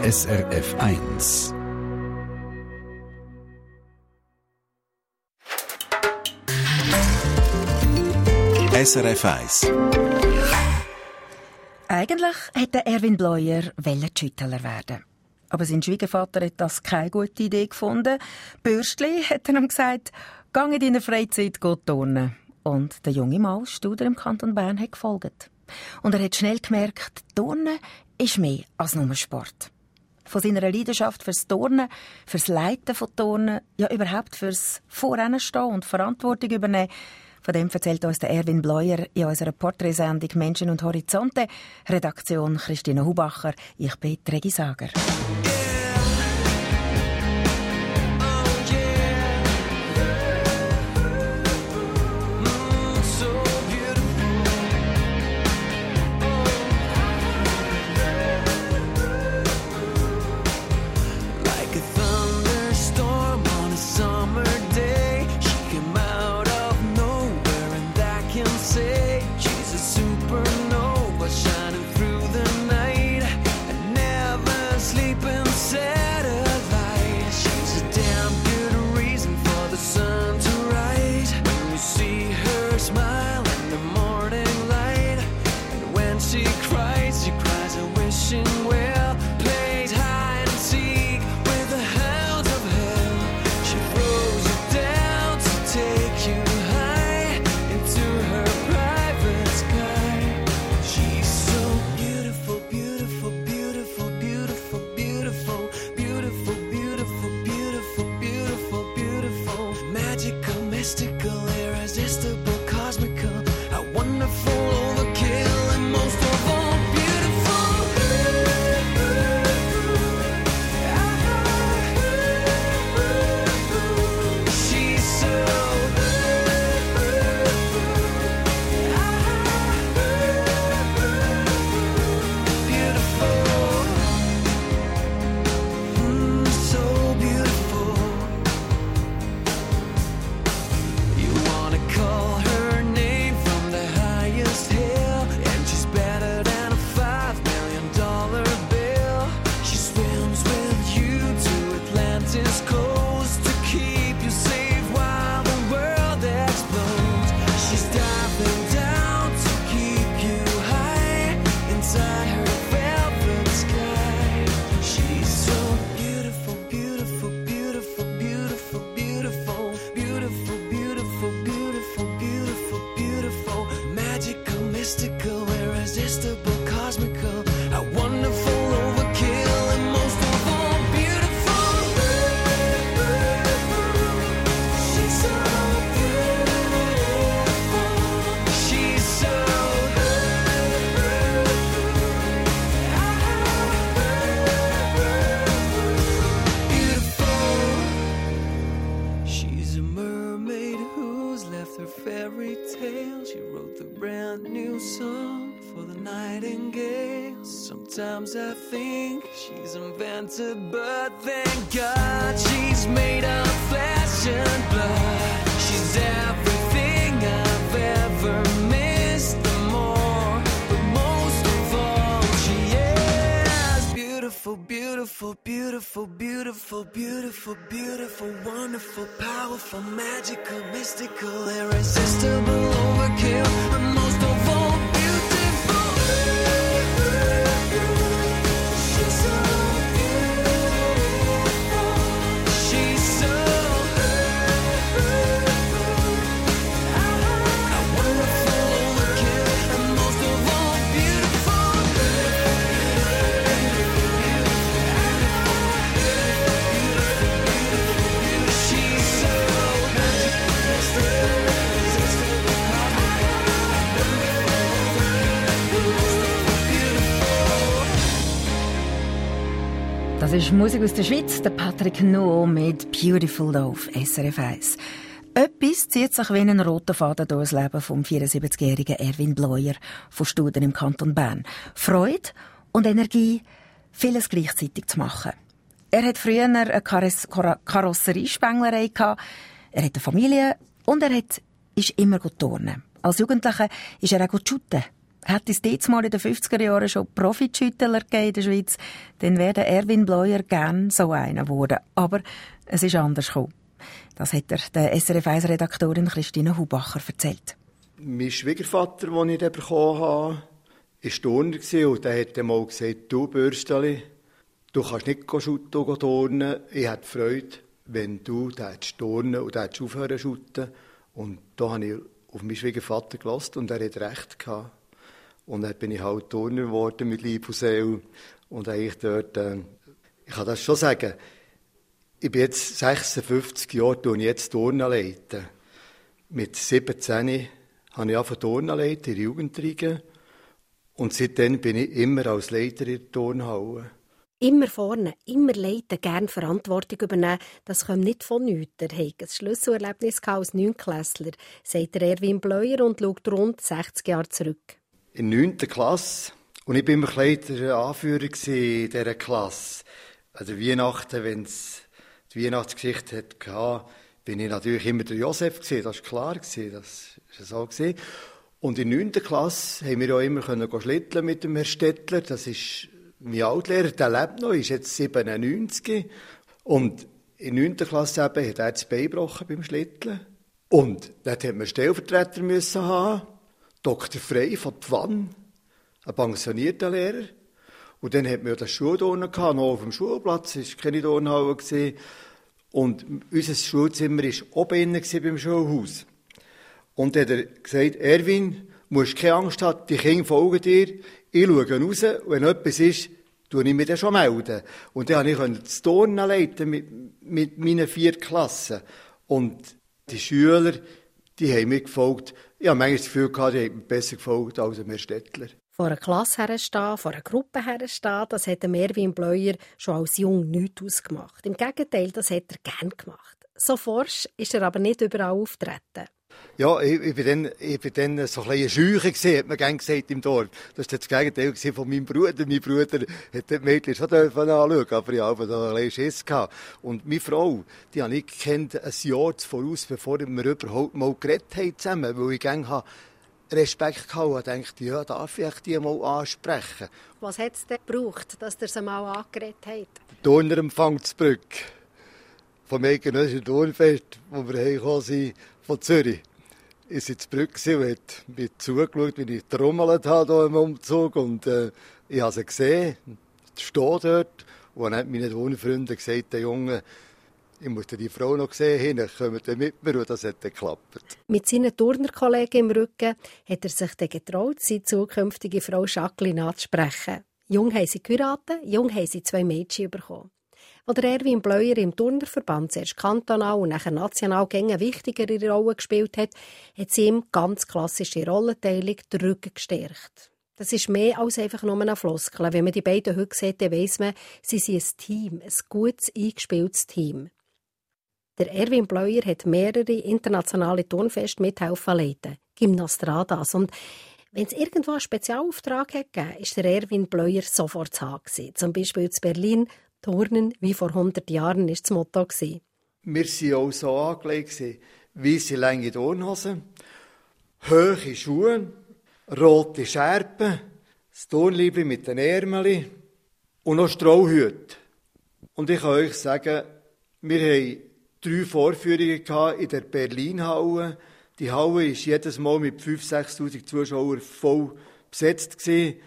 SRF 1. SRF 1. Eigentlich hätte Erwin Bleuer Schüttler werden. Aber sein Schwiegervater hat das keine gute Idee gefunden. Bürstli hat ihm gesagt, geh in deiner Freizeit turnen. Und der junge Mann aus Studer im Kanton Bern hat gefolgt. Und er hat schnell gemerkt, Turnen ist mehr als nur Sport. Von seiner Leidenschaft fürs Turnen, fürs Leiten von Turnen, ja überhaupt fürs Vorrennen stehen und Verantwortung übernehmen, von dem erzählt uns der Erwin Bleuer in unserer Porträtsendung «Menschen und Horizonte». Redaktion Christina Hubacher, ich bin Regi Sager. Sometimes I think she's invented, but thank God she's made of flesh and blood. She's everything I've ever missed, the more, but most of all, she is beautiful, beautiful, beautiful, beautiful, beautiful, beautiful, wonderful, powerful, magical, mystical, irresistible, overkill, and most of all, Das ist Musik aus der Schweiz, der Patrick Nuo mit «Beautiful» auf SRF 1. Etwas zieht sich wie einen roten Faden durch das Leben vom 74-jährigen Erwin Bleuer von Studer im Kanton Bern. Freude und Energie, vieles gleichzeitig zu machen. Er hat früher eine Karosseriespenglerei gehabt, er hat eine Familie und ist immer turnen. Als Jugendlicher ist er auch shooten. Hätte es jetzt mal in den 50er Jahren schon Profi-Schüttler gegeben in der Schweiz, dann wäre Erwin Bleuer gern so einer geworden. Aber es ist anders gekommen. Das hat der SRF1-Redaktorin Christine Hubacher erzählt. Mein Schwiegervater, den ich bekommen habe, war Turner und der hat mal gesagt, du Bürsteli, du kannst nicht turnen. Ich hätte Freude, wenn du turnen und aufhören zu schütten. Und da habe ich auf meinen Schwiegervater gehört und er hat recht gehabt. Und dann bin ich halt Turner geworden mit Leib und Seele. Und eigentlich dort, ich kann das schon sagen, ich bin jetzt 56 Jahre, tue ich jetzt Turnen leiten. Mit 17 habe ich angefangen Turnen leiten in der Jugendriege. Und seitdem bin ich immer als Leiter in der Turnhalle. Immer vorne, immer leiten, gerne Verantwortung übernehmen, das kommt nicht von nichts. Er hat ein Schlüsselerlebnis als Neunklässler, sagt Erwin Bleuer und schaut rund 60 Jahre zurück. In der 9. Klasse. Und ich war immer der Anführer in dieser Klasse. An der Weihnachten, wenn es die Weihnachtsgeschichte hatte, bin ich natürlich immer der Josef gewesen. Das war klar, das war so. Und in der 9. Klasse haben wir auch immer schlitteln mit dem Herrn Stettler. Das ist mein Altlehrer, der lebt noch, ist jetzt 97. Und in der 9. Klasse eben, hat er das Bein gebrochen beim Schlitteln. Und dort musste man einen Stellvertreter haben. Dr. Frey von Twann, ein pensionierter Lehrer. Und dann hatten wir das Schulturnen noch auf dem Schulplatz, es war keine Turnhalle. Und unser Schulzimmer war oben innen beim Schulhaus. Und dann hat er gesagt, Erwin, du musst keine Angst haben, die Kinder folgen dir, ich schaue raus, und wenn etwas ist, tue ich mich dann schon melden. Und dann konnte ich das Turnen leiten mit meinen 4 Klassen. Und die Schüler, die haben mir gefolgt. Ich habe manchmal das Gefühl gehabt, die haben mir besser gefolgt als Herr Stettler. Vor einer Klasse herstehen, vor einer Gruppe herstehen, das hat Erwin Bleuer schon als Jung nichts ausgemacht. Im Gegenteil, das hat er gern gemacht. So forsch ist er aber nicht überall auftreten. Ja, ich bin dann so ein bisschen Scheuche gewesen, hat man gerne gesagt im Dorf. Das war das Gegenteil von meinem Bruder. Mein Bruder hat die Mädchen schon anschauen, aber ich habe da ein bisschen Schiss gehabt. Und meine Frau, die habe ich gekannt, ein Jahr voraus, bevor wir überhaupt mal geredet haben zusammen, weil ich gerne Respekt gehabt und dachte, ja, darf ich die mal ansprechen. Was hat es denn gebraucht, dass ihr sie mal angeredet habt? Der Turnerempfang zu Brügg. Vom eidgenössischen Turnfest, wo wir hergekommen sind, von Zürich. Ich war in Brügg und habe mir zugeschaut, wie ich trommelt habe hier im Umzug. Und ich habe sie gesehen, stehe dort. Und dann hat meine Turnfreunde gesagt, der Junge, ich muss die Frau noch sehen, dann kommen wir mit mir, und das hat dann geklappt. Mit seinen Turnerkollegen im Rücken hat er sich dann getraut, seine zukünftige Frau Jacqueline anzusprechen. Jung haben sie geheiratet, jung haben sie 2 Mädchen bekommen. Als Erwin Bleuer im Turnerverband zuerst kantonal und nachher national eine wichtigere Rolle gespielt hat, hat sie ihm ganz klassische Rollenteilung den Rücken gestärkt. Das ist mehr als einfach nur eine Floskel. Wenn man die beiden heute sieht, dann weiss man, sie sind ein Team, ein gutes, eingespieltes Team. Der Erwin Bleuer hat mehrere internationale Turnfeste mithelfen leiten, Gymnastradas. Und wenn es irgendwo einen Spezialauftrag gegeben hat, war der Erwin Bleuer sofort zu haben. Zum Beispiel in Berlin, Turnen wie vor 100 Jahren war das Motto. Wir waren auch so angelegt, weisse lange Turnhosen, hohe Schuhe, rote Schärpen, das Turnliebli mit den Ärmeln und noch Strohhüte. Und ich kann euch sagen, wir haben 3 Vorführungen in der Berlin-Halle. Die Halle war jedes Mal mit 5.000, 6.000 Zuschauern voll besetzt.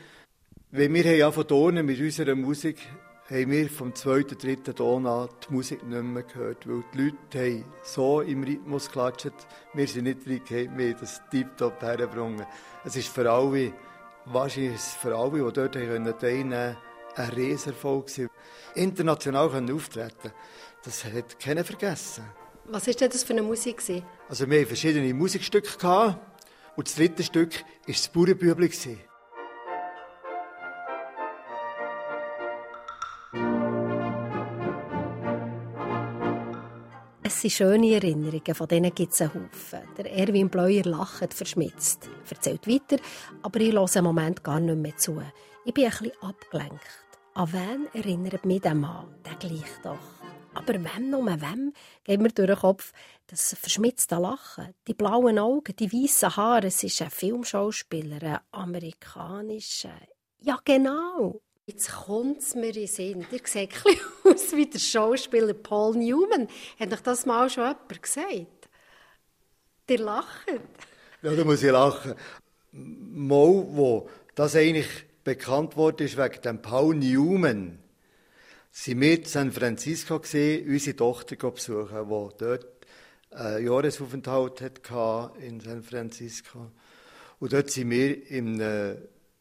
Wenn wir angefangen turnen mit unserer Musik, haben wir vom 2., 3. Ton an die Musik nicht mehr gehört, weil die Leute haben so im Rhythmus geklatscht. Wir sind nicht reingekommen, wir haben das tiptop hergebracht. Es ist für alle, wahrscheinlich für alle, die dort teilnehmen konnten, ein Riesenerfolg gewesen. International auftreten, das hat keiner vergessen. Was war denn das für eine Musik? Also wir hatten verschiedene Musikstücke und das 3. Stück war das Bauernbübli. Es sind schöne Erinnerungen, von denen gibt es einen Haufen. Der Erwin Bleuer lacht verschmitzt, erzählt weiter, aber ich höre im Moment gar nicht mehr zu. Ich bin ein bisschen abgelenkt. An wen erinnert mich der Mann? Der gleich doch. Aber wem geht mir durch den Kopf das verschmitzte Lachen, die blauen Augen, die weißen Haare. Es ist ein Filmschauspieler, ein amerikanischer. Ja, genau. Jetzt kommt es mir in den Sinn. Ihr seht ein bisschen aus wie der Schauspieler Paul Newman. Hat euch das mal schon jemand gesagt? Ihr lacht. Ja, da muss ich lachen. Mal, wo das eigentlich bekannt wurde, ist wegen dem Paul Newman, sind wir in San Francisco gesehen, unsere Tochter besuchen, die dort einen Jahresaufenthalt hatte in San Francisco. Und dort sind wir in einem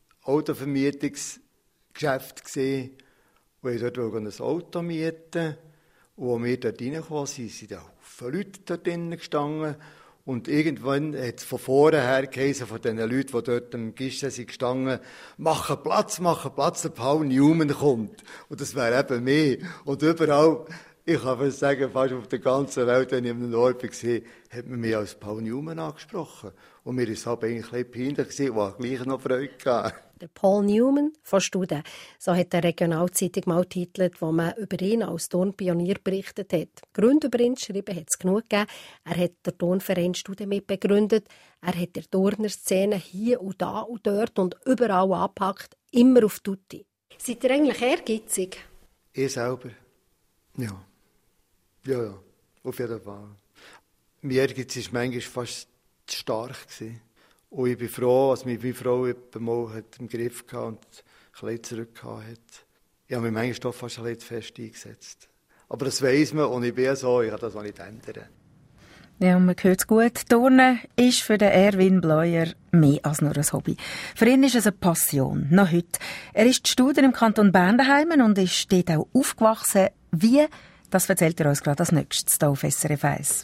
Autovermietungsgeschäft gesehen, wo ich dort ein Auto mieten. Und als wir dort reingekommen sind da viele Leute dort drinnen gestanden. Und irgendwann hat es von vorne her geheißen, von den Leuten, die dort am Gisten sind gestanden, machen Platz, der Paul Newman kommt. Und das wäre eben mehr. Und überall, ich kann fast sagen, fast auf der ganzen Welt, wenn ich an einem Ort war, hat man mich als Paul Newman angesprochen. Und mir war es halt eigentlich ein bisschen peinlich, aber gleich noch Freude gehabt. Der Paul Newman von Studen, so hat der Regionalzeitung mal getitelt, wo man über ihn als Turnpionier berichtet hat. Gründe über ihn geschrieben hat es genug gegeben. Er hat den Turnverein Studen mitbegründet. Er hat der Turnerszene hier und da und dort und überall angepackt, immer auf Tutti. Seid ihr eigentlich ehrgeizig? Ich selber? Ja. Ja, auf jeden Fall. Mein Ehrgeiz war manchmal fast zu stark. Und ich bin froh, dass mich meine Frau mal im Griff hatte und ein bisschen zurückgehauen hat. Ich habe mich manchmal fast ein bisschen zu fest eingesetzt. Aber das weiss man und ich bin so, ich kann das auch nicht ändern. Ja, und man hört es gut. Turnen ist für den Erwin Bleuer mehr als nur ein Hobby. Für ihn ist es eine Passion, noch heute. Er ist Student im Kanton Bern daheim und ist dort auch aufgewachsen. Wie? Das erzählt er uns gerade als nächstes hier auf SRF 1.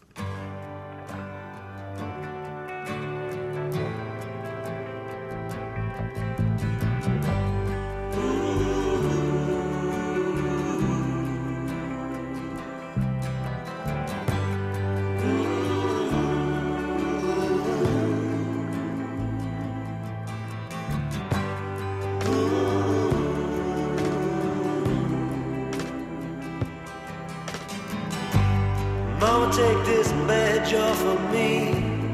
Mama, take this badge off of me.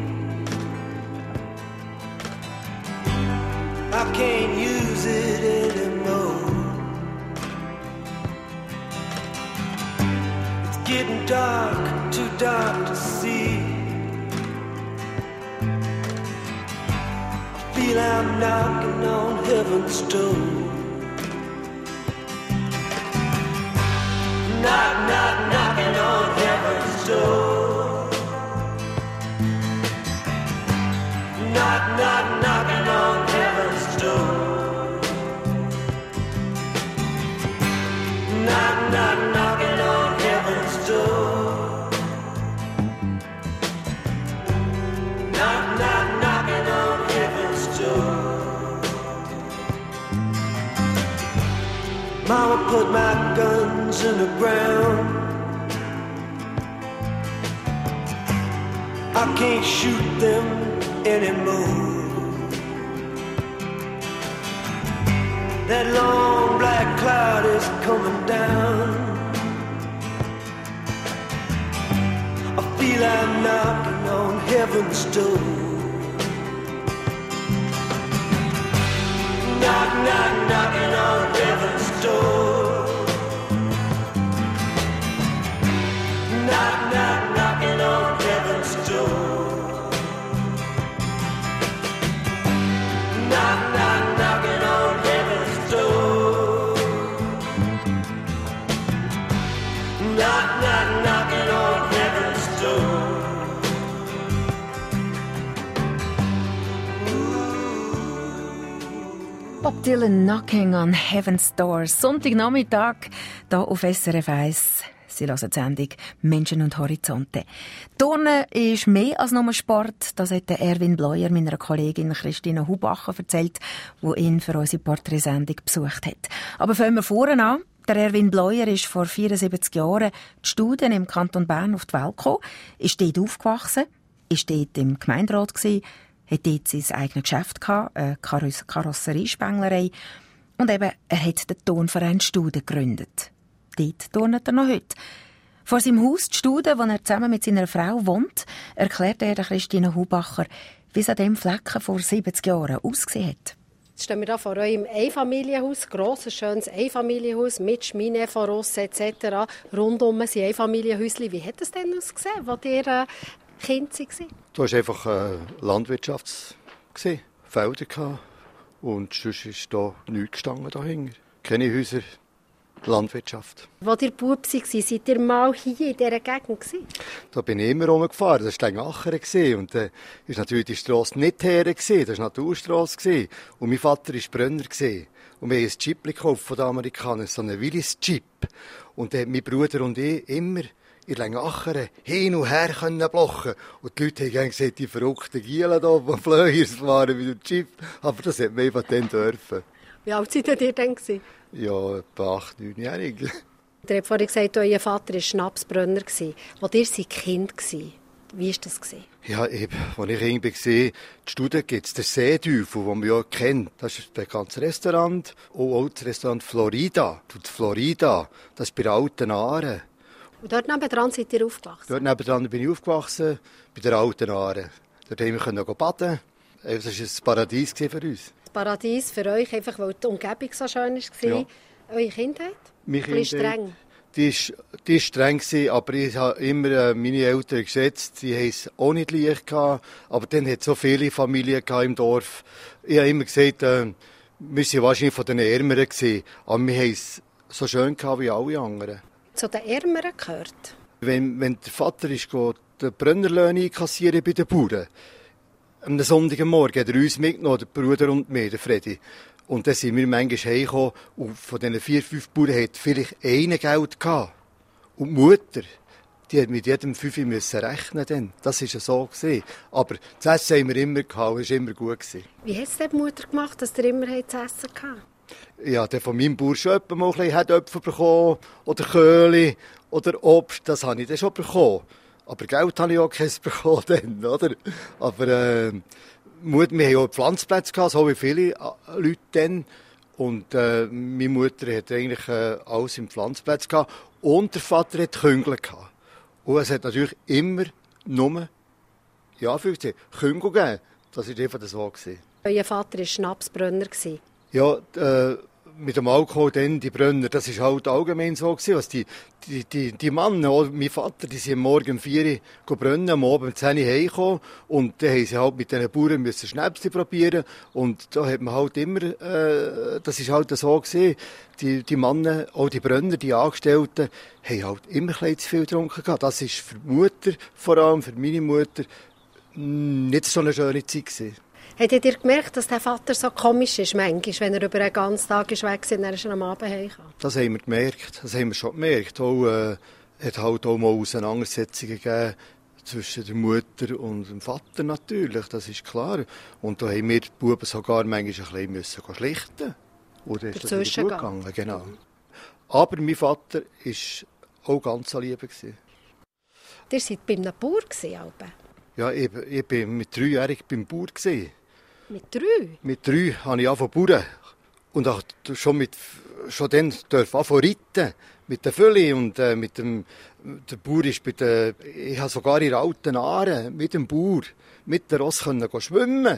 I can't use it anymore. It's getting dark, too dark to see. I feel I'm knocking on heaven's door. Knock, knock, knocking on heaven's door. Knock, knock, knocking on heaven's door. Knock, knock, knocking on heaven's door. Knock, knock, knocking on heaven's door. Mama put my guns in the ground. I can't shoot them anymore. That long black cloud is coming down. I feel I'm knocking on heaven's door. Knock, knock, knocking on heaven's door. Knock, knock, knocking on heaven's door. Knock, knock, knocking on heaven's door. Knock, knock, knocking on heaven's door. Bob Dylan Knocking on Heaven's Door. Sonntagnachmittag hier auf SRF 1. Sie hören die Sendung «Menschen und Horizonte». Turnen ist mehr als nur Sport. Das hat Erwin Bleuer meiner Kollegin Christine Hubacher erzählt, die ihn für unsere Porträtsendung besucht hat. Aber fangen wir vorne an. Der Erwin Bleuer ist vor 74 Jahren die Studien im Kanton Bern auf die Welt gekommen, ist dort aufgewachsen, ist dort im Gemeinderat gewesen, hat dort sein eigenes Geschäft gehabt, eine Karosseriespenglerei. Und eben, er hat den Turnverein Studen gegründet. Dort turnet er noch heute. Vor seinem Haus, die Stude, wo er zusammen mit seiner Frau wohnt, erklärt er Christine Hubacher, wie es an diesem Flecken vor 70 Jahren ausgesehen hat. Jetzt stehen wir hier vor eurem Einfamilienhaus, grosses, schönes Einfamilienhaus mit Schmine, Verrosse etc. Rundum sind Einfamilienhäuschen. Wie hat es denn ausgesehen, als ihr Kind war? Du hast einfach Landwirtschaft gesehen, Felder gehabt. Und sonst ist da nichts gestanden dahinter. Keine Häuser, Landwirtschaft. Als ihr Bub war, seid ihr mal hier in dieser Gegend? Da bin ich immer rumgefahren. Das war Stengacher. Und da war natürlich die Strasse nicht her. Das war eine Naturstrasse. Und mein Vater war Brenner. Und wir haben ein Chip gekauft von den Amerikanern, so einen Willis-Chip. Und dann hat mein Bruder und ich immer in Lengacher hin und her blochen. Und die Leute haben gesagt, die verrückten Gielen hier, die Flöhers fahren mit dem Chip. Aber das hat man einfach dann dürfen. Wie alt seid ihr denn? Ja, etwa 8-, 9-jährig. Ihr habt vorhin gesagt, euer Vater war Schnapsbrenner. Als ihr Kind war, wie war das? Ja, eben, als ich Kind war, die Studie gibt es den Seeteufel, den man ja kennt. Das ist ein bekanntes Restaurant. Und auch das Restaurant Florida. Florida, das ist bei der Alten Aare. Und dort nebenan seid ihr aufgewachsen? Dort nebenan bin ich aufgewachsen, bei der Alten Aare. Dort konnten wir baden. Das war ein Paradies für uns. Das Paradies für euch, einfach weil die Umgebung so schön war. Ja. Eure Kindheit? Meine Kindheit, streng? Die war streng, aber ich habe immer meine Eltern geschätzt. Sie haben es auch nicht leicht gehabt, aber dann hat es so viele Familien im Dorf. Ich habe immer gesagt, wir waren wahrscheinlich von den Ärmeren gewesen, aber wir haben es so schön gehabt wie alle anderen. Zu den Ärmeren gehört? Wenn der Vater ist, den Brennerlöhne einkassieren bei den Bauern, am Sonntagmorgen hat er uns mitgenommen, der Bruder und mir, der Freddy. Und dann sind wir manchmal heimgekommen und von diesen 4-5 Bauern hat vielleicht einen Geld gehabt. Und die Mutter, die hat mit jedem 5 müssen rechnen dann. Das war so gewesen. Aber das Essen haben wir immer gehabt, es war immer gut gewesen. Wie hat es die Mutter gemacht, dass ihr immer zu essen hattet? Ja, der von meinem Bauer schon mal ein bisschen Äpfel bekommen, oder Köhli, oder Obst, das habe ich dann schon bekommen. Aber Geld habe ich auch keins bekommen dann, oder? Aber wir haben auch Pflanzplätze gehabt, so wie viele Leute dann. Und meine Mutter hat eigentlich alles im Pflanzplatz gehabt. Und der Vater hat Küngel gehabt. Und es hat natürlich immer nur, ja, Küngel gegeben. Das war einfach so gewesen. Euer Vater war Schnapsbrenner. Ja, mit dem Alkohol dann, die Brenner, das war halt allgemein so gewesen, was die Männer, auch mein Vater, die sind morgen um 4 Uhr brennen, am Abend um 10 Uhr heimgekommen und dann haben sie halt mit diesen Bauern müssen Schnäpse probieren und da hat man halt immer, das ist halt so gewesen, die Männer, auch die Brenner, die Angestellten, haben halt immer ein bisschen zu viel getrunken gehabt. Das ist für die Mutter, vor allem für meine Mutter, nicht so eine schöne Zeit gewesen. Habt ihr gemerkt, dass der Vater so komisch ist, manchmal, wenn er über einen ganzen Tag weg ist und er schon am Abend heimkommt? Das haben wir gemerkt, das haben wir schon gemerkt. Es hat halt auch mal Auseinandersetzungen gegeben zwischen der Mutter und dem Vater natürlich, das ist klar. Und da haben wir die Buben sogar manchmal ein bisschen schlichten. Oder ist das wieder gut gegangen? Genau. Aber mein Vater war auch ganz an Liebe. Ihr seid bei einem Bauer, Alben? Ja, ich war mit 3-jährig beim Bauer. Mit 3? Mit 3 habe ich angefangen zu bauen. Und auch schon dann durfte ich reiten. Mit der Fülle und mit dem... Der Bauer ist bei der... Ich habe sogar in der Alten Aare mit dem Bauer, mit der Ross schwimmen.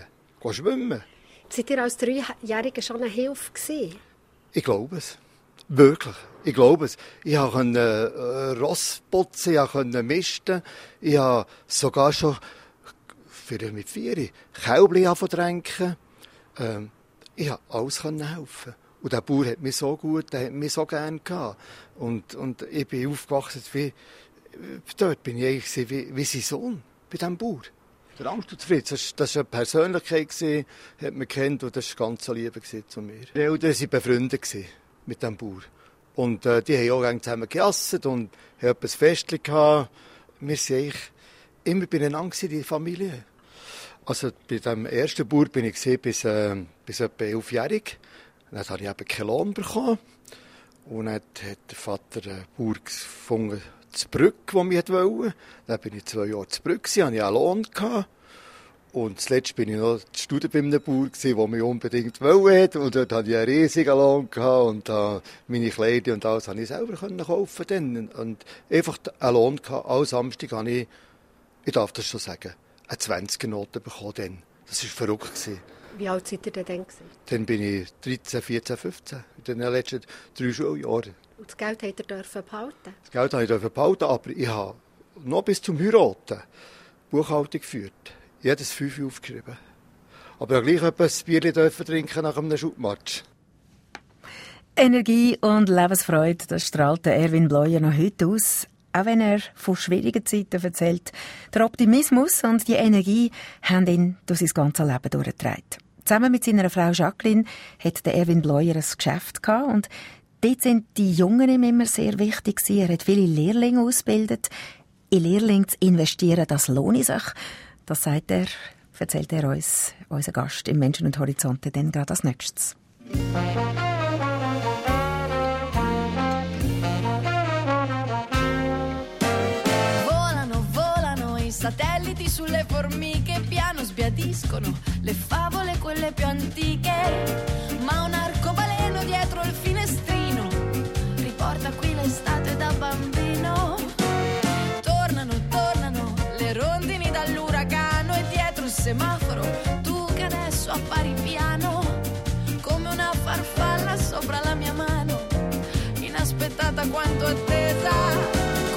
Seid ihr als 3-Jähriger schon eine Hilfe gewesen? Ich glaube es. Wirklich. Ich glaube es. Ich konnte Ross putzen, ich konnte misten. Ich habe sogar schon, vielleicht mit 4, Kälbchen trinken. Ich konnte alles helfen. Und der Bauer hat mich so gut, der hat mich so gerne gehabt. Und ich bin aufgewachsen, dort bin ich eigentlich wie sein Sohn, bei diesem Bauer. Der Angst und Fritz, das war eine Persönlichkeit, hat man kennt, und das war ganz eine Liebe zu mir. Die Eltern waren befreundet mit dem Bauer. Und die haben auch zusammen gegessen und haben etwas Festchen gehabt. Wir waren eigentlich immer beieinander, die Familie. Also bei dem ersten Bauer bin ich bis etwa 11-jährig. Dann habe ich eben keinen Lohn bekommen. Und dann hat der Vater einen Bauer gefunden, zu Brügg, der mich wollte. Dann bin ich 2 Jahre zu Brügg, hatte ich einen Lohn gehabt. Und zuletzt bin ich noch die Studie bei einem Bauer, der mich unbedingt wollte. Und dort hatte ich einen riesigen Lohn gehabt und meine Kleider und alles konnte ich selber kaufen dann. Und einfach einen Lohn gehabt. Alle Samstag habe ich darf das schon sagen, eine 20er-Note bekommen dann. Das war verrückt. Wie alt seid ihr denn dann? Dann bin ich 13, 14, 15. In den letzten 3 Schuljahren. Und das Geld habt ihr behalten? Das Geld habe ich behalten, aber ich habe noch bis zum Heiraten Buchhaltung geführt. Jedes 5 aufgeschrieben. Aber ich gleich etwas Bier trinken nach einem Schubmatch. Energie und Lebensfreude, das strahlt Erwin Bleuer noch heute aus. Auch wenn er von schwierigen Zeiten erzählt. Der Optimismus und die Energie haben ihn durch sein ganzes Leben durchgetragen. Zusammen mit seiner Frau Jacqueline hat der Erwin Bleuer ein Geschäft gehabt und dort sind die Jungen ihm immer sehr wichtig gewesen. Er hat viele Lehrlinge ausgebildet. In Lehrlinge zu investieren, das lohnt sich. Das erzählt er uns, unser Gast im Menschen und Horizonte, dann gerade als nächstes. Satelliti sulle formiche piano sbiadiscono le favole quelle più antiche, ma un arcobaleno dietro il finestrino riporta qui l'estate da bambino. Tornano le rondini dall'uragano e dietro il semaforo tu che adesso appari piano come una farfalla sopra la mia mano, inaspettata quanto attesa.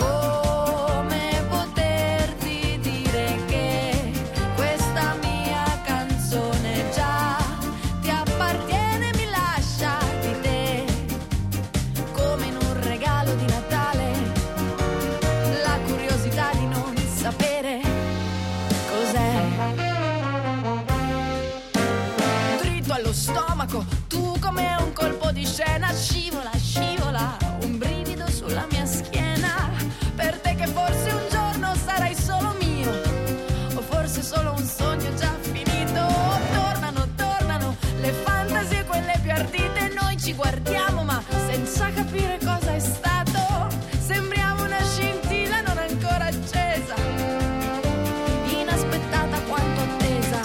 Tu come un colpo di scena scivola, un brivido sulla mia schiena, per te che forse un giorno sarai solo mio, o forse solo un sogno già finito. Tornano le fantasie quelle più ardite, noi ci guardiamo ma senza capire cosa è stato, sembriamo una scintilla non ancora accesa, inaspettata quanto attesa.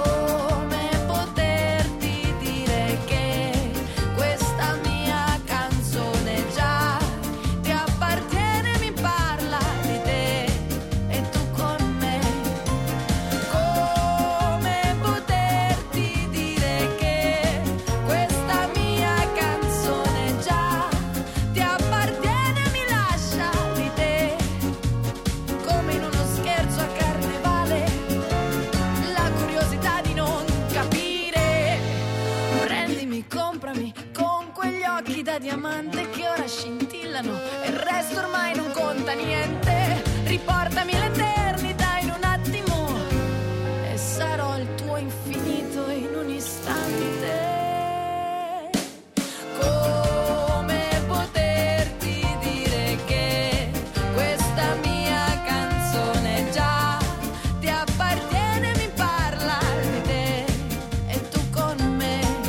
Da diamante che ora scintillano e il resto ormai non conta niente. Riportami l'eternità in un attimo e sarò il tuo infinito in un istante. Come poterti dire che questa mia canzone già ti appartiene, mi parla di te e tu con me.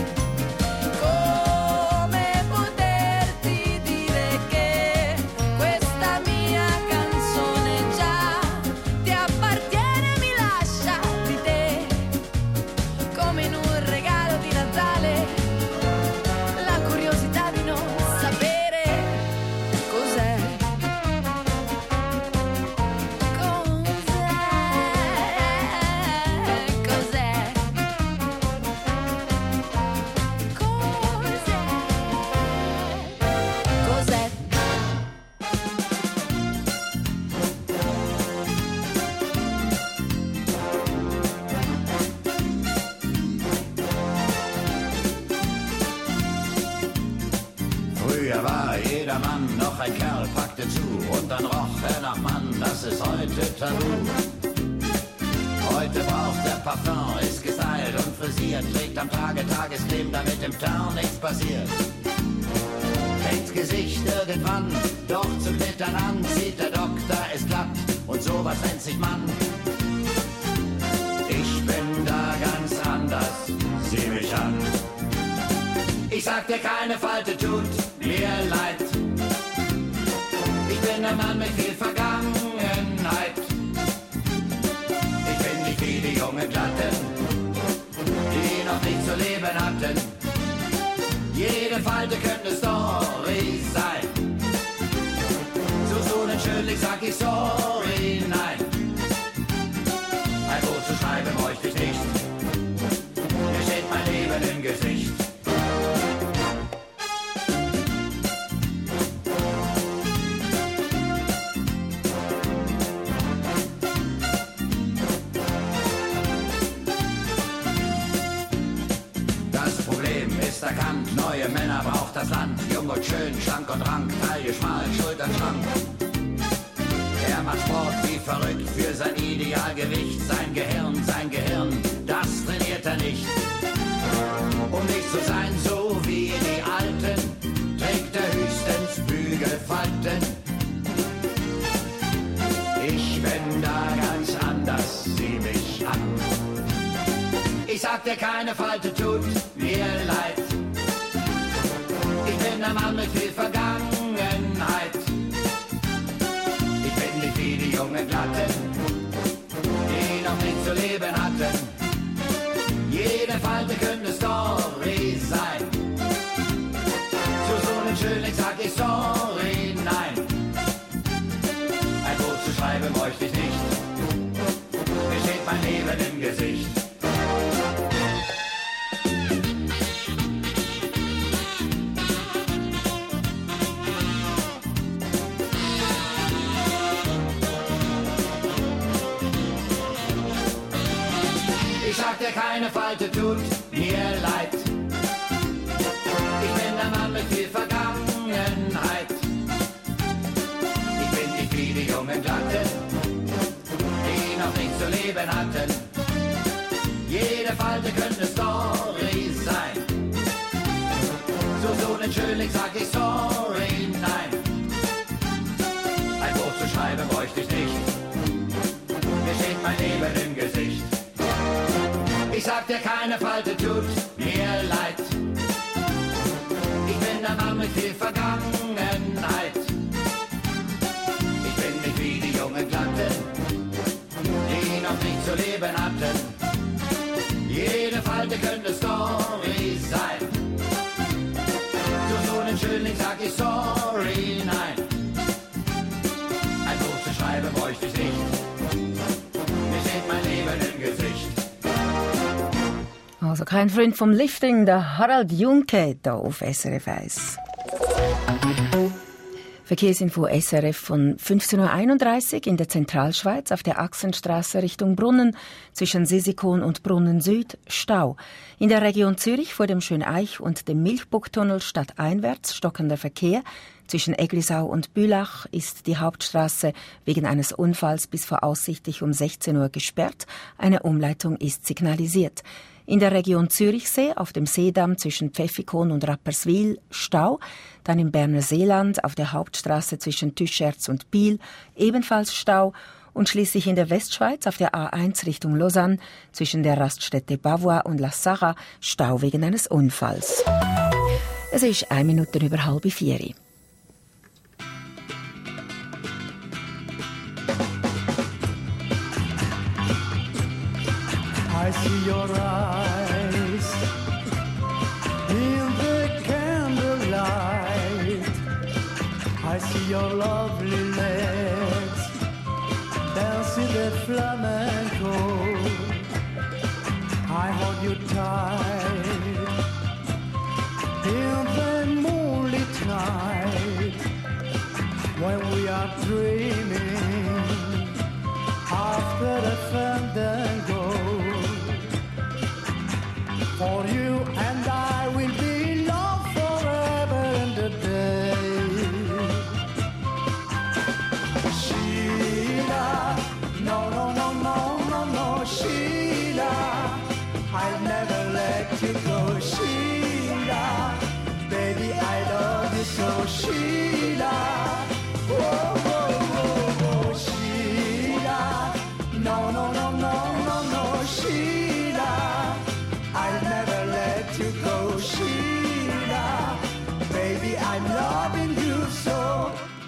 Ein Kerl packte zu und dann roch er nach Mann, das ist heute Tabu. Heute braucht er Parfum, ist gestylt und frisiert, trägt am Tage Tagescreme, damit im Tarn nichts passiert. Hängt Gesicht irgendwann, doch zum Glittern an, sieht der Doktor, ist glatt und sowas nennt sich Mann. Ich bin da ganz anders, sieh mich an. Ich sag dir, keine Falte tut mir leid. Ich bin ein Mann mit viel Vergangenheit. Ich bin nicht wie die junge glatte Neue Männer braucht das Land, jung und schön, schlank und rank, Taille schmal, Schultern schlank. Er macht Sport wie verrückt für sein Idealgewicht, sein Gehirn, das trainiert er nicht. Um nicht zu sein so wie die Alten, trägt er höchstens Bügelfalten. Ich bin da ganz anders, sieh mich an. Ich sag dir, keine Falte tut mir leid. Ich bin ein Mann mit viel Vergangenheit. Ich bin nicht wie die jungen Glatten, die noch nichts zu leben hatten. Jede Falte könnte Story sein. Zu so einem Schönling sag ich sorry, nein. Ein Buch zu schreiben bräuchte ich nicht. Mir steht mein Leben im Gesicht. Ich sag dir, keine Falte tut mir leid. Ich bin ein Mann mit viel Vergangenheit. Ich bin nicht wie die jungen Glatten, die noch nichts zu leben hatten. Jede Falte könnte Story sein. Zu so einem Schönling sag ich sorry, nein. Ein Buch zu schreiben bräuchte ich nicht. Mir steht mein Leben im Gesicht. Ich sag dir, keine Falte tut mir leid. Ich bin ein Mann mit viel Vergangenheit. Ich bin nicht wie die jungen Glatten, die noch nichts zu leben hatten. Jede Falte könnte Story sein. Zu so einem Schönling sag ich sorry, nein. Ein Buch zu schreiben bräuchte ich nicht. Mir steht mein Leben im Gesicht. Also kein Freund vom Lifting, der Harald Junke hier auf SRF 1. Verkehrsinfo SRF von 15.31 Uhr in der Zentralschweiz auf der Axenstrasse Richtung Brunnen zwischen Sisikon und Brunnen Süd Stau. In der Region Zürich vor dem Schöneich und dem Milchbucktunnel stadteinwärts stockender Verkehr. Zwischen Eglisau und Bülach ist die Hauptstraße wegen eines Unfalls bis voraussichtlich um 16 Uhr gesperrt. Eine Umleitung ist signalisiert. In der Region Zürichsee auf dem Seedamm zwischen Pfäffikon und Rapperswil Stau. Dann im Berner Seeland auf der Hauptstraße zwischen Tüscherz und Biel ebenfalls Stau. Und schließlich in der Westschweiz auf der A1 Richtung Lausanne zwischen der Raststätte Bavois und La Sarra Stau wegen eines Unfalls. Es ist 1 Minute über 3:30. I see your eyes in the candlelight. I see your lovely legs dancing the flamenco. I hold you tight in the moonlit night when we are dreaming after the fandango. For you and I will be loved forever and a day. Sheila, no, no, no, no, no, no, Sheila, I'll never let you go. Sheila, baby, I love you so. Sheila, whoa, whoa, whoa, whoa, Sheila, no, no, no, no, no, no, Sheila, I'll never let you go, Sheila. Baby, I'm loving you so.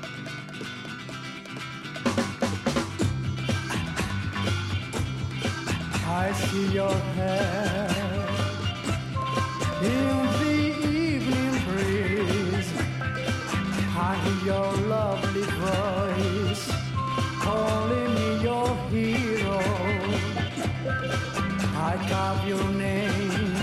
I see your hair in the evening breeze. I hear your lovely voice calling me your hero. I carve your name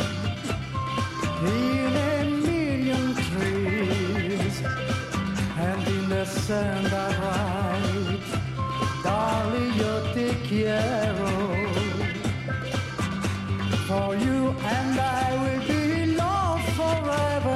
in a million trees, and in the sand I write, darling, yo te quiero. For you and I will be loved forever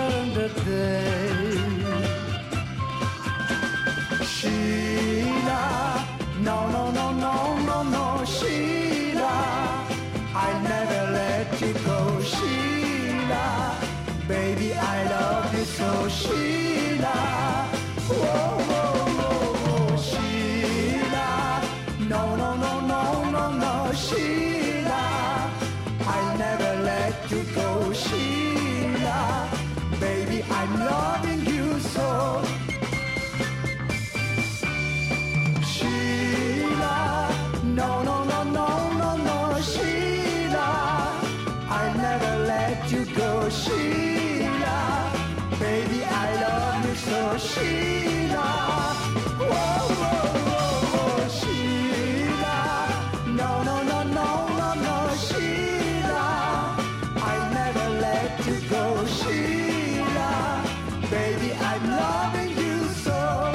Sheila. Whoa, whoa, whoa, whoa, Sheila. No, no, no, no, no, no, Sheila. I'll never let you go, Sheila. Baby, I'm loving you so.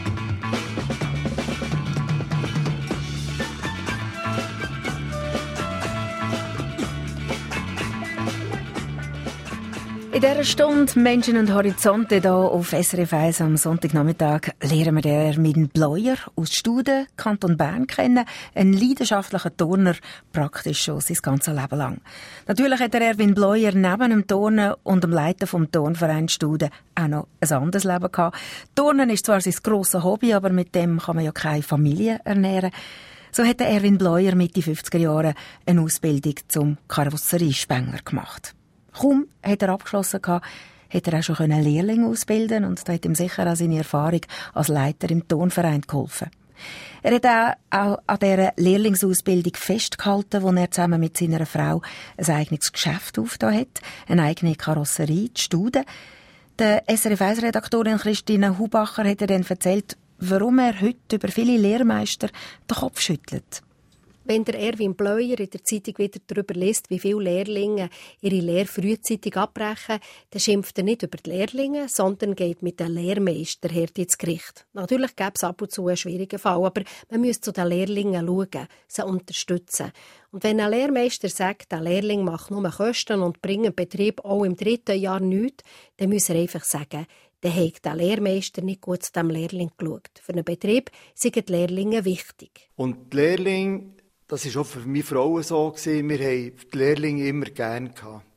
In dieser Stunde Menschen und Horizonte hier auf SRF 1 am Sonntagnachmittag lernen wir den Erwin Bleuer aus Studen, Kanton Bern kennen. Ein leidenschaftlicher Turner, praktisch schon sein ganzes Leben lang. Natürlich hat der Erwin Bleuer neben dem Turnen und dem Leiten vom Turnverein Studen auch noch ein anderes Leben gehabt. Turnen ist zwar sein grosses Hobby, aber mit dem kann man ja keine Familie ernähren. So hat der Erwin Bleuer Mitte 50er Jahre eine Ausbildung zum Karosseriespänger gemacht. Kaum hat er abgeschlossen gehabt, hat er auch schon einen Lehrling ausbilden und da hat ihm sicher auch seine Erfahrung als Leiter im Turnverein geholfen. Er hat auch an dieser Lehrlingsausbildung festgehalten, wo er zusammen mit seiner Frau ein eigenes Geschäft aufgetan hat, eine eigene Karosserie, die Studen. Der SRF1-Redaktorin Christine Hubacher hat er dann erzählt, warum er heute über viele Lehrmeister den Kopf schüttelt. Wenn der Erwin Bleuer in der Zeitung wieder darüber liest, wie viele Lehrlinge ihre Lehre frühzeitig abbrechen, dann schimpft er nicht über die Lehrlinge, sondern geht mit den Lehrmeister hart ins Gericht. Natürlich gäbe es ab und zu einen schwierigen Fall, aber man müsste zu den Lehrlingen schauen, sie unterstützen. Und wenn ein Lehrmeister sagt, der Lehrling macht nur Kosten und bringt im Betrieb auch im 3. Jahr nichts, dann muss er einfach sagen, dann hat der Lehrmeister nicht gut zu diesem Lehrling geschaut. Für einen Betrieb sind die Lehrlinge wichtig. Und die Lehrlinge, das war auch für meine Frauen so. Wir haben die Lehrlinge immer gerne gehabt.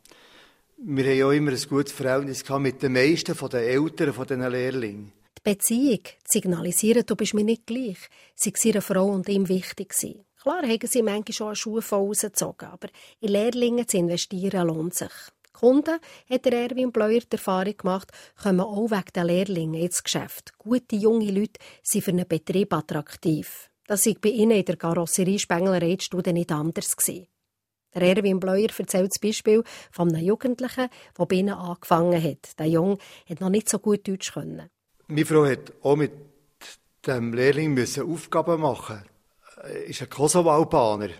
Wir haben auch immer ein gutes Verhältnis gehabt mit den meisten von den Eltern von diesen Lehrlingen. Die Beziehung signalisieren, du bist mir nicht gleich, sei es ihrer Frau und ihm wichtig gewesen. Klar haben sie manchmal schon eine Schuhe voll rausgezogen, aber in Lehrlinge zu investieren lohnt sich. Die Kunden, hat der Erwin Bleuer die Erfahrung gemacht, kommen auch wegen der Lehrlinge ins Geschäft. Gute junge Leute sind für einen Betrieb attraktiv. Das war bei ihnen in der Karosserie-Spenglerei Studen nicht anders gewesen. Der Erwin Bleuer erzählt das Beispiel von einem Jugendlichen, der bei ihnen angefangen hat. Der Junge hat noch nicht so gut Deutsch können. Meine Frau hat auch mit dem Lehrling Aufgaben machen. Er ist ein Kosovo-Albaner.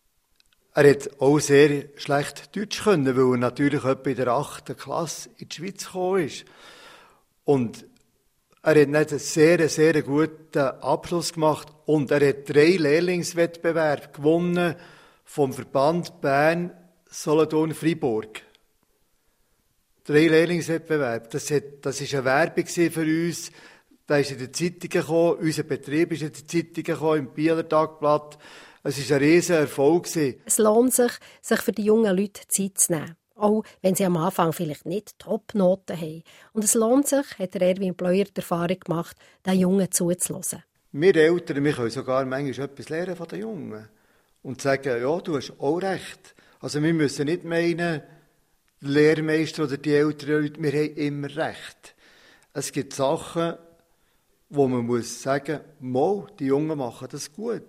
Er hat auch sehr schlecht Deutsch können, weil er natürlich etwa in der 8. Klasse in die Schweiz gekommen ist. Und er hat nicht einen sehr, sehr guten Abschluss gemacht und er hat 3 Lehrlingswettbewerbe gewonnen vom Verband Bern, Solothurn, Freiburg. 3 Lehrlingswettbewerbe. Das war eine Werbung für uns. Da ist in den Zeitungen gekommen. Unser Betrieb ist in den Zeitungen gekommen, im Bieler Tagblatt. Es war ein riesen Erfolg. Es lohnt sich für die jungen Leute Zeit zu nehmen. Auch wenn sie am Anfang vielleicht nicht Top-Noten haben. Und es lohnt sich, hat der Erwin Bleuer die Erfahrung gemacht, den Jungen zuzuhören. Wir Eltern, wir können sogar manchmal etwas lernen von den Jungen. Und sagen, ja, du hast auch recht. Also wir müssen nicht meinen, der Lehrmeister oder die älteren Leute, wir haben immer recht. Es gibt Sachen, wo man muss sagen, mal, die Jungen machen das gut.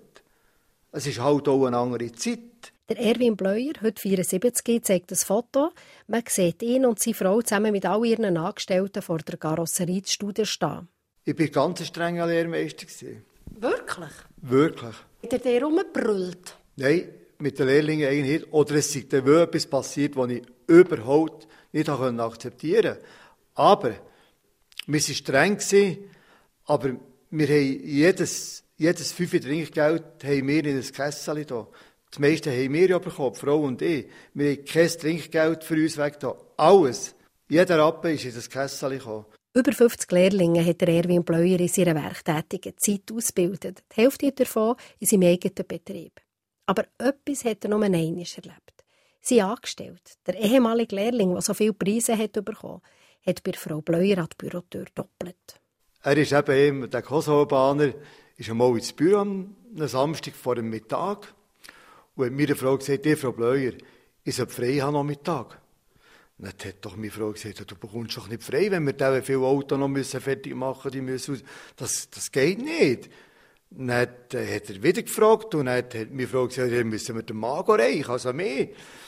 Es ist halt auch eine andere Zeit. Der Erwin Bleuer, heute 74, zeigt ein Foto. Man sieht ihn und seine Frau zusammen mit all ihren Angestellten vor der Karosserie zu Studen stehen. Ich war ganz ein strenger Lehrmeister. Wirklich? Wirklich. Hat er dir rumgebrüllt? Nein, mit den Lehrlingen eigentlich nicht. Oder es ist dann etwas passiert, was ich überhaupt nicht akzeptieren konnte. Aber wir waren streng, aber wir haben jedes 5 Trinkgeld haben wir in ein Kessel da. Das meiste haben wir ja bekommen, die Frau und ich. Wir haben kein Trinkgeld für uns weg da. Alles. Jeder Rappen ist in das Kessel gekommen. Über 50 Lehrlinge hat der Erwin Bleuer in seiner werktätigen Zeit ausgebildet. Die Hälfte davon in seinem eigenen Betrieb. Aber etwas hat er nur einmal erlebt. Sein Angestellte, der ehemalige Lehrling, der so viele Preise hat bekommen, hat bei Frau Bleuer an die Bürotür doppelt. Er ist eben, der Kosovo-Bahner, ist einmal ins Büro am Samstag vor dem Mittag und hat mir Frau gesagt, Frau Bleuer, ich soll frei haben am Mittag. Dann hat doch meine Frau gesagt, du bekommst doch nicht frei, wenn wir da viele Autos noch fertig machen müssen. Das geht nicht. Dann hat er wieder gefragt und dann hat meine Frau gesagt, dann müssen wir den Mann reichen, also mehr.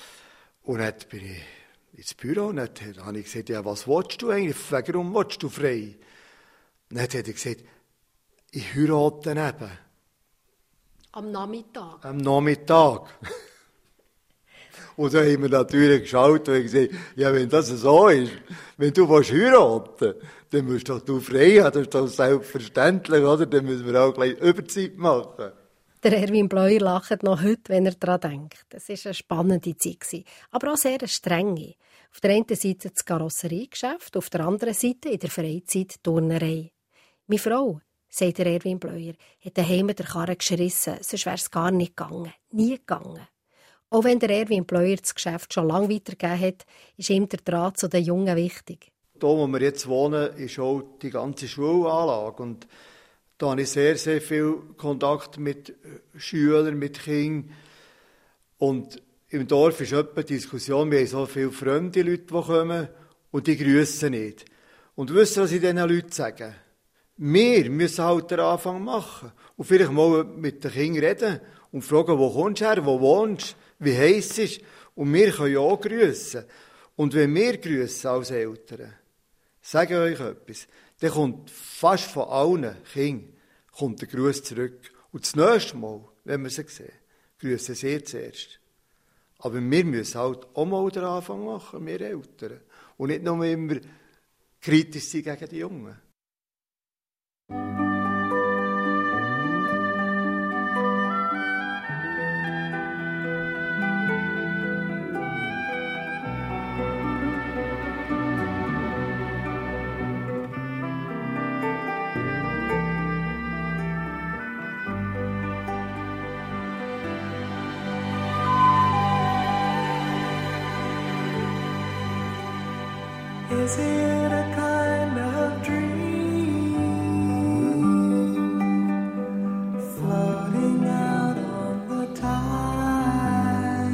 Und dann bin ich ins Büro und dann habe ich gesagt, ja, was willst du eigentlich? Warum willst du frei? Dann hat er gesagt, ich heirate eben. Am Nachmittag? Am Nachmittag. Und da haben wir natürlich geschaut und gesagt, ja, wenn das so ist, wenn du heiraten willst, dann musst du doch frei haben, das ist doch selbstverständlich, oder? Dann müssen wir auch gleich Überzeit machen. Der Erwin Bleuer lacht noch heute, wenn er daran denkt. Es war eine spannende Zeit, aber auch sehr eine strenge. Auf der einen Seite das Karosseriegeschäft, auf der anderen Seite in der Freizeit die Turnerei. Meine Frau, sagt der Erwin Bleuer, hat daheim den Karren geschrissen, sonst wäre es gar nicht gegangen. Nie gegangen. Auch wenn der Erwin Bleuer das Geschäft schon lange weitergegeben hat, ist ihm der Draht zu den Jungen wichtig. Hier, wo wir jetzt wohnen, ist auch die ganze Schulanlage. Und da habe ich sehr, sehr viel Kontakt mit Schülern, mit Kindern. Und im Dorf ist etwa die Diskussion, wir haben so viele fremde Leute, die kommen und die grüssen nicht. Und wisst ihr, was ich diesen Leuten sage? Wir müssen halt den Anfang machen. Und vielleicht mal mit den Kindern reden und fragen, wo kommst du her, wo wohnst du, wie heisst es? Und wir können ja auch grüssen. Und wenn wir grüssen als Eltern, sage ich euch etwas, dann kommt fast von allen Kindern kommt der Gruß zurück. Und das nächste Mal, wenn wir sie sehen, grüssen sie zuerst. Aber wir müssen halt auch mal den Anfang machen, wir Eltern. Und nicht nur immer kritisch sein gegen die Jungen. Is it a kind of dream floating out on the tide,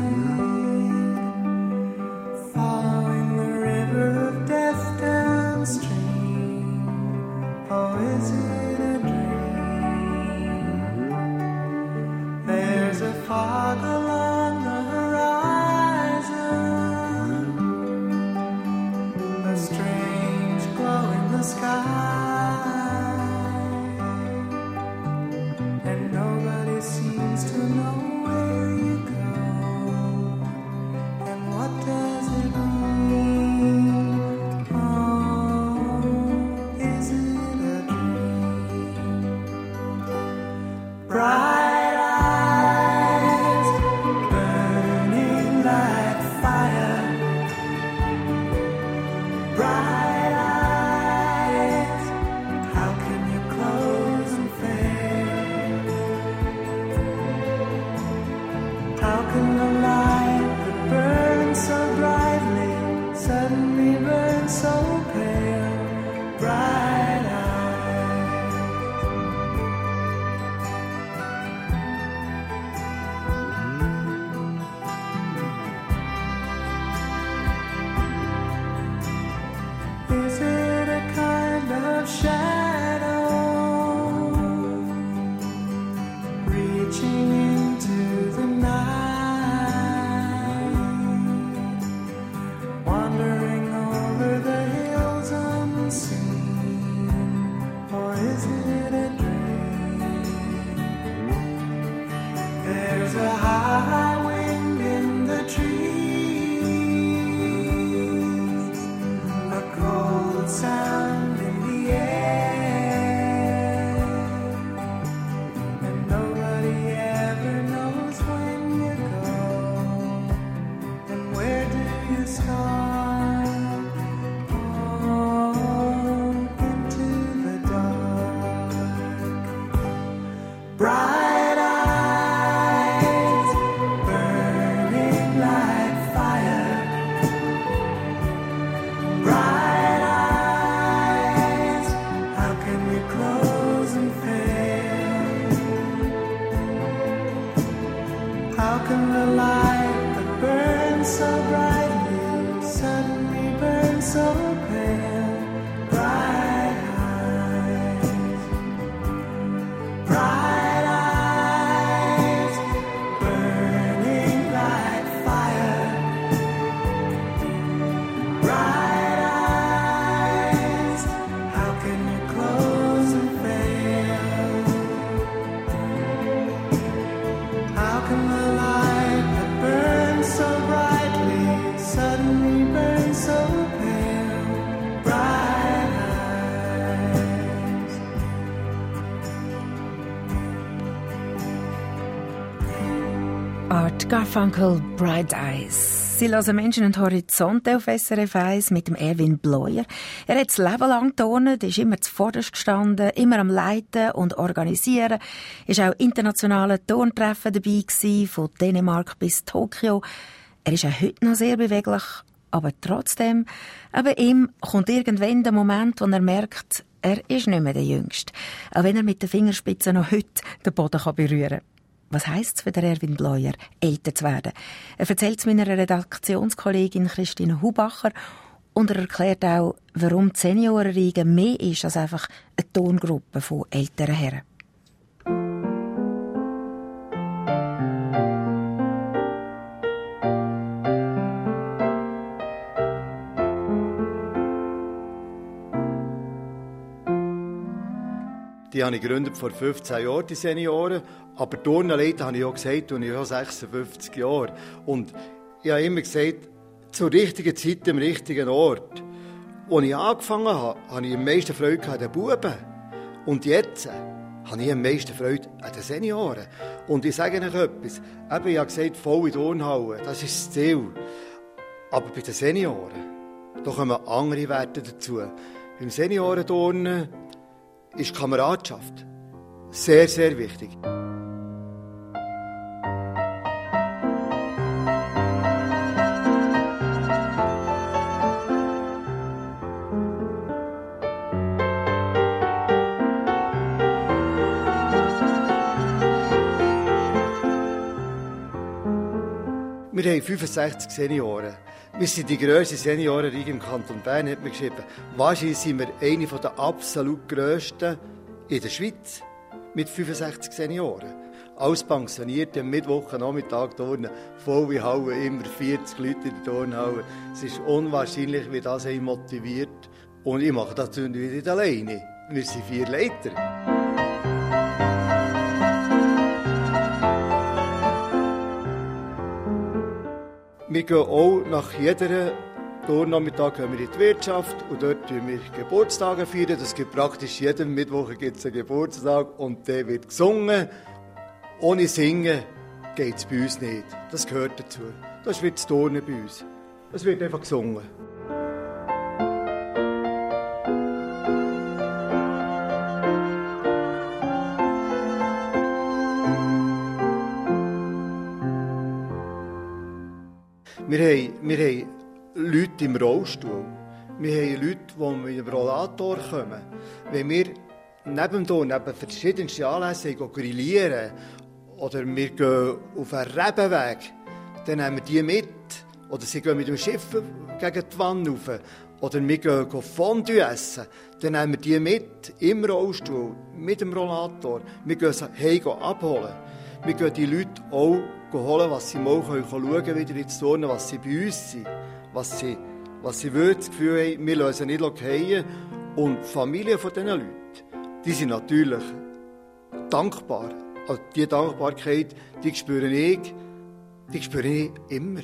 following the river of death downstream? Oh, is it a dream? There's a fog along the strange glow in the sky, and nobody seems to know where you go, and what does it mean? Oh, is it a dream? Bright eyes burning like fire, bright eyes, how can you close and fade? How can the light that burns so brightly suddenly burn so pale? Bright eyes. Is it a kind of shadow reaching into the night, wandering over the hills unseen? Or is it a dream? There's a high wind in the trees, a cold sound in the air, and nobody ever knows when you go, and where do you start? Oh, into the dark. Art Garfunkel, Bright Eyes. Sie hören Menschen und Horizonte auf SRF 1 mit dem Erwin Bleuer. Er hat das Leben lang geturnt, ist immer zuvorderst gestanden, immer am Leiten und Organisieren. Ist auch internationalen Turntreffen dabei gewesen, von Dänemark bis Tokio. Er ist auch heute noch sehr beweglich, aber trotzdem, bei ihm kommt irgendwann der Moment, wo er merkt, er ist nicht mehr der Jüngste. Auch wenn er mit den Fingerspitzen noch heute den Boden berühren kann. Was heisst es für den Erwin Bleuer, älter zu werden? Er erzählt es meiner Redaktionskollegin Christine Hubacher und er erklärt auch, warum die Seniorenriege mehr ist als einfach eine Turngruppe von älteren Herren. Die habe ich gegründet vor 15 Jahren, die Senioren. Aber Turnen leiten, habe ich auch gesagt, und ich habe 56 Jahre. Und ich habe immer gesagt, zur richtigen Zeit, am richtigen Ort. Als ich angefangen habe, hatte ich am meisten Freude an den Buben. Und jetzt habe ich am meisten Freude an den Senioren. Und ich sage euch etwas. Eben, ich habe gesagt, volle Turnhallen, das ist das Ziel. Aber bei den Senioren, da kommen andere Werte dazu. Beim Seniorenturnen ist Kameradschaft sehr, sehr wichtig. Wir haben 65 Senioren. Wir sind die grösste Seniorenriege im Kanton Bern, hat man geschrieben. Wahrscheinlich sind wir eine der absolut grössten in der Schweiz mit 65 Senioren. Alles pensioniert, am Mittwochnachmittag turnen, volle Halle, immer 40 Leute in der Turnhalle. Es ist unwahrscheinlich, wie das einen motiviert. Und ich mache das natürlich nicht alleine. Wir sind 4 Leiter. Wir gehen auch nach jeder Turnnachmittag in die Wirtschaft und dort feiern wir Geburtstage. Das gibt praktisch jeden Mittwoch gibt's einen Geburtstag und der wird gesungen. Ohne Singen geht es bei uns nicht. Das gehört dazu. Das wird das Turnen bei uns. Es wird einfach gesungen. Wir haben Leute im Rollstuhl. Wir haben Leute, die mit dem Rollator kommen. Wenn wir neben verschiedensten Anlässen grillieren oder wir gehen auf einen Rebenweg, dann nehmen wir die mit. Oder sie gehen mit dem Schiff gegen die Wanne rauf. Oder wir gehen Fondue essen. Dann nehmen wir die mit, im Rollstuhl, mit dem Rollator. Wir gehen sie heim abholen. Wir gehen die Leute auch holen, was sie mal schauen können, wieder ins Turnen, was sie bei uns sind, was sie wirklich das Gefühl haben, wir lassen nicht fallen. Und die Familie von diesen Leuten, die sind natürlich dankbar. Also diese Dankbarkeit, die spüre ich immer.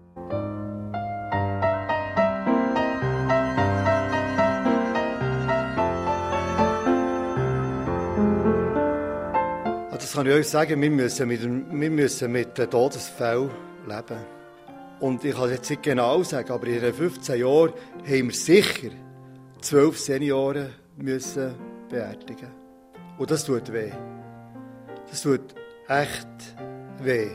Das kann ich euch sagen, wir müssen mit den Todesfällen leben. Und ich kann es jetzt nicht genau sagen, aber in den 15 Jahren haben wir sicher 12 Senioren müssen beerdigen. Und das tut weh. Das tut echt weh.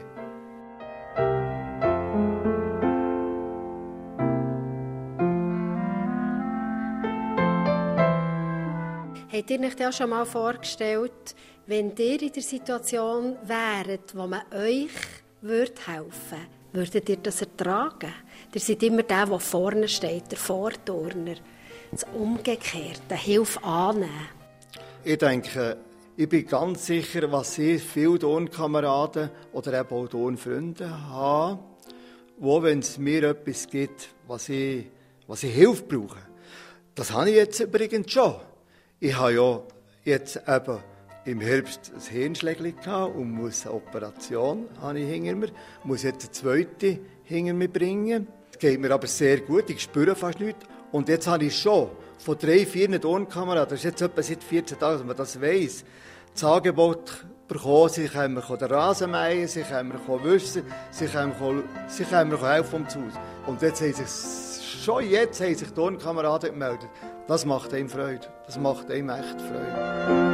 Habt ihr euch das schon mal vorgestellt, wenn ihr in der Situation wäret, wo man euch helfen würde, würdet ihr das ertragen? Ihr seid immer der vorne steht, der Vorturner. Das Umgekehrte, Hilfe annehmen. Ich denke, ich bin ganz sicher, was ich viele Turnkameraden oder eben auch Turnfreunde habe, wo, wenn es mir etwas gibt, was ich Hilfe brauche. Das habe ich jetzt übrigens schon. Ich habe ja jetzt eben im Herbst ein Hirnschlägchen gehabt und muss eine Operation habe ich hinter mir. Muss jetzt eine zweite hinter mir bringen. Es geht mir aber sehr gut, ich spüre fast nichts. Und jetzt habe ich schon von 3-4 Turnkameraden, das ist jetzt etwa seit 14 Tagen, dass man das weiss, das Angebot bekommen, sie können mir den Rasen mähen, sie können mir wischen, sie können mir helfen ums Haus. Und jetzt haben sich Turnkameraden gemeldet. Das macht ihm Freude. Das macht ihm echt Freude.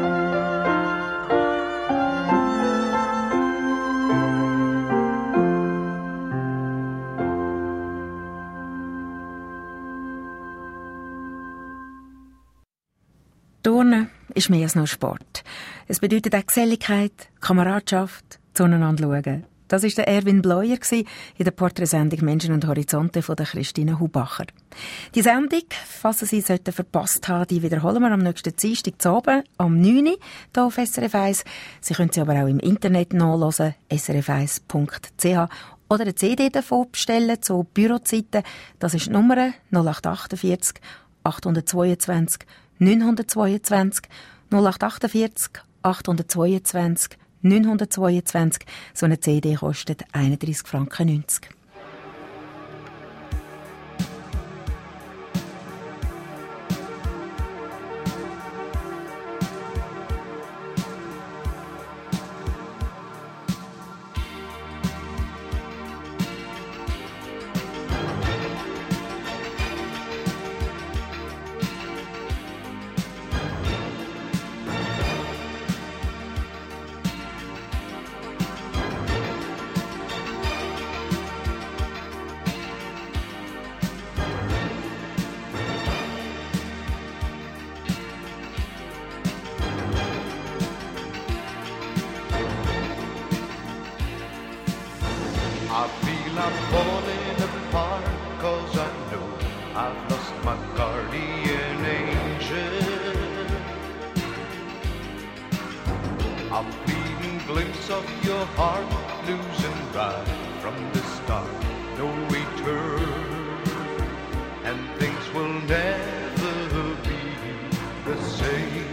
Turnen ist mehr als nur Sport. Es bedeutet auch Geselligkeit, Kameradschaft, zueinander schauen. Das war der Erwin Bleuer in der Porträtsendung «Menschen und Horizonte» von der Christine Hubacher. Die Sendung, falls Sie sie verpasst haben, die wiederholen wir am nächsten Dienstag zu Abend, am 9. Uhr hier auf SRF 1. Sie können sie aber auch im Internet nachhören, srf1.ch, oder eine CD davon bestellen, zu Bürozeiten. Das ist die Nummer 0848 822 922 0848 822 922. So eine CD kostet 31,90 Franken. I feel I'm falling apart, 'cause I know I've lost my guardian angel. A fleeting glimpse of your heart, losing right from the start, no return, and things will never be the same.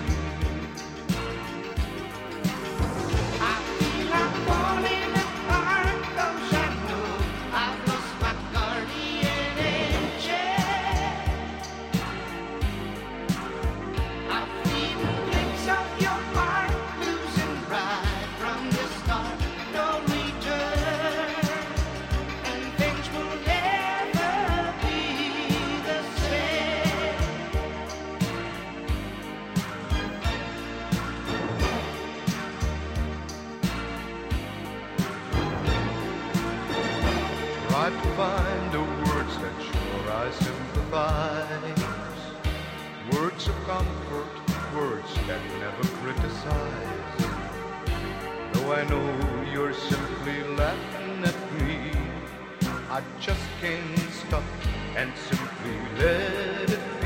Try to find the words that sure I sympathize, words of comfort, words that never criticize. Though I know you're simply laughing at me, I just can't stop and simply let it be.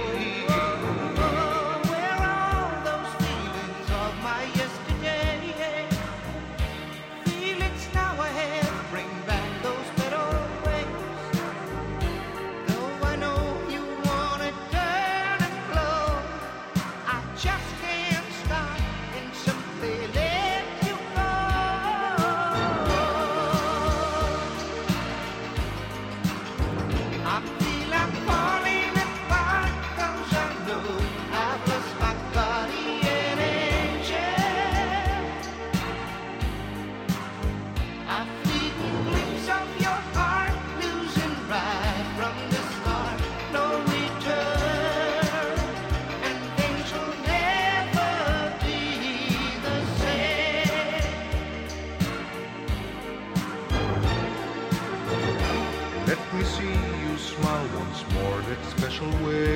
Where are those feelings of my yesterday? Feelings now I have, bring back those better ways. Though I know you wanna turn and flow, I just can't stop and simply let you go. I feel I'm falling apart, 'cause I know I've lost my guardian angel. I feel the glimpse of your heart, losing right from the start, no return, and things will never be the same. Let me see you smile once more, that special way,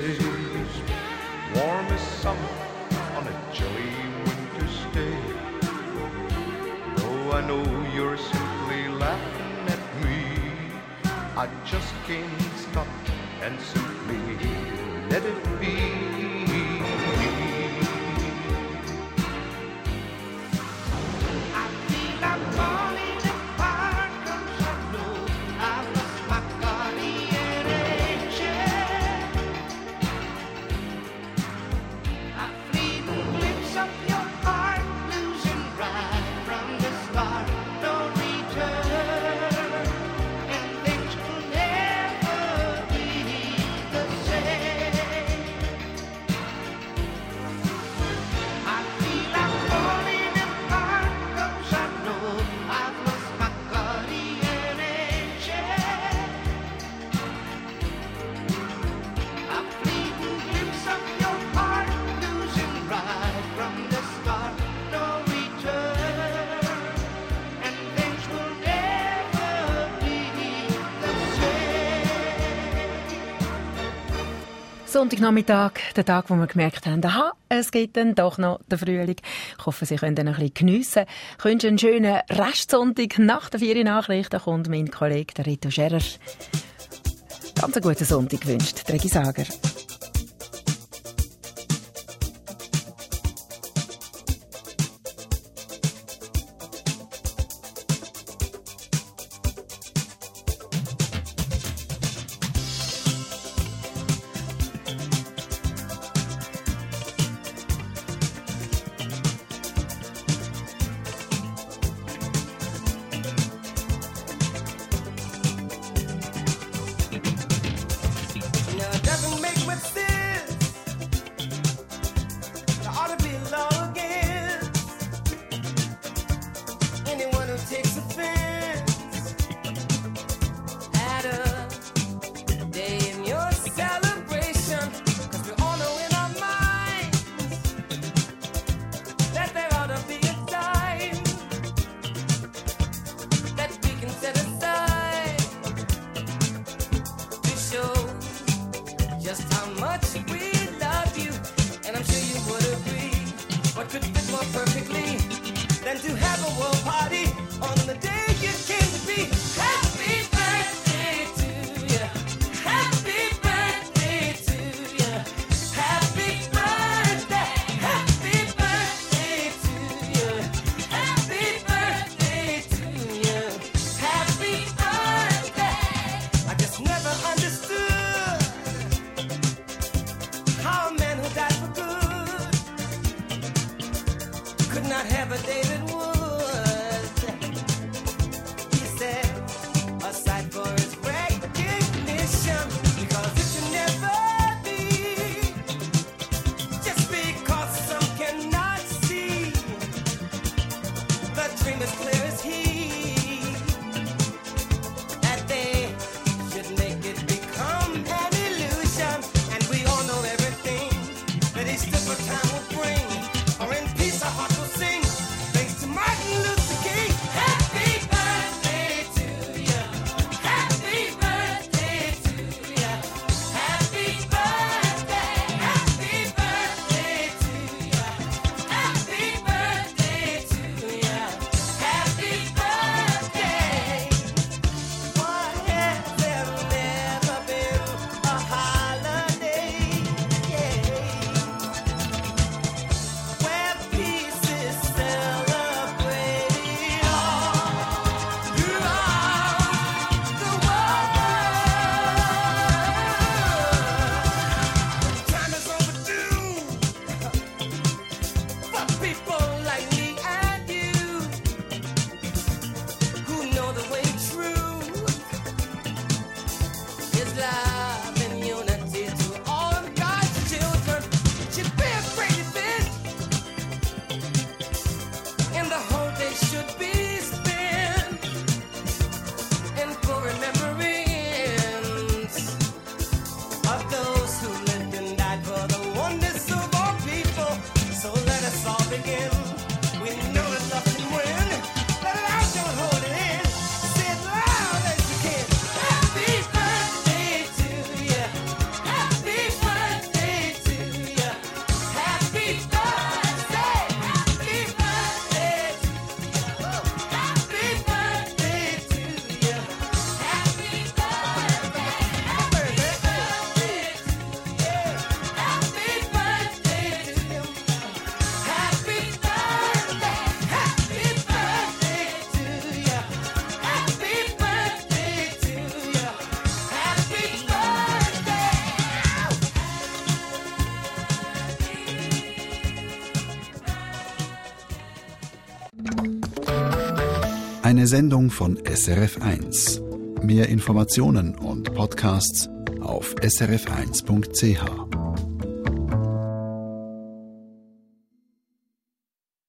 warm as summer on a chilly winter's day. Though I know you're simply laughing at me, I just can't stop and simply let it be. I feel I'm falling apart, 'cause I know I've lost my guardian angel. I feel the glimpse of your heart, losing right from the start, no return, and things will never be the same. Sonntagnachmittag, der Tag, wo wir gemerkt haben, aha, es gibt dann doch noch den Frühling. Ich hoffe, Sie können ihn ein bisschen geniessen. Ich wünsche einen schönen Restsonntag. Nach der 4 Nachrichten kommt mein Kollege, der Rito Scherer. Ganz einen guten Sonntag wünscht Regi Sager. Eine Sendung von SRF1. Mehr Informationen und Podcasts auf srf1.ch.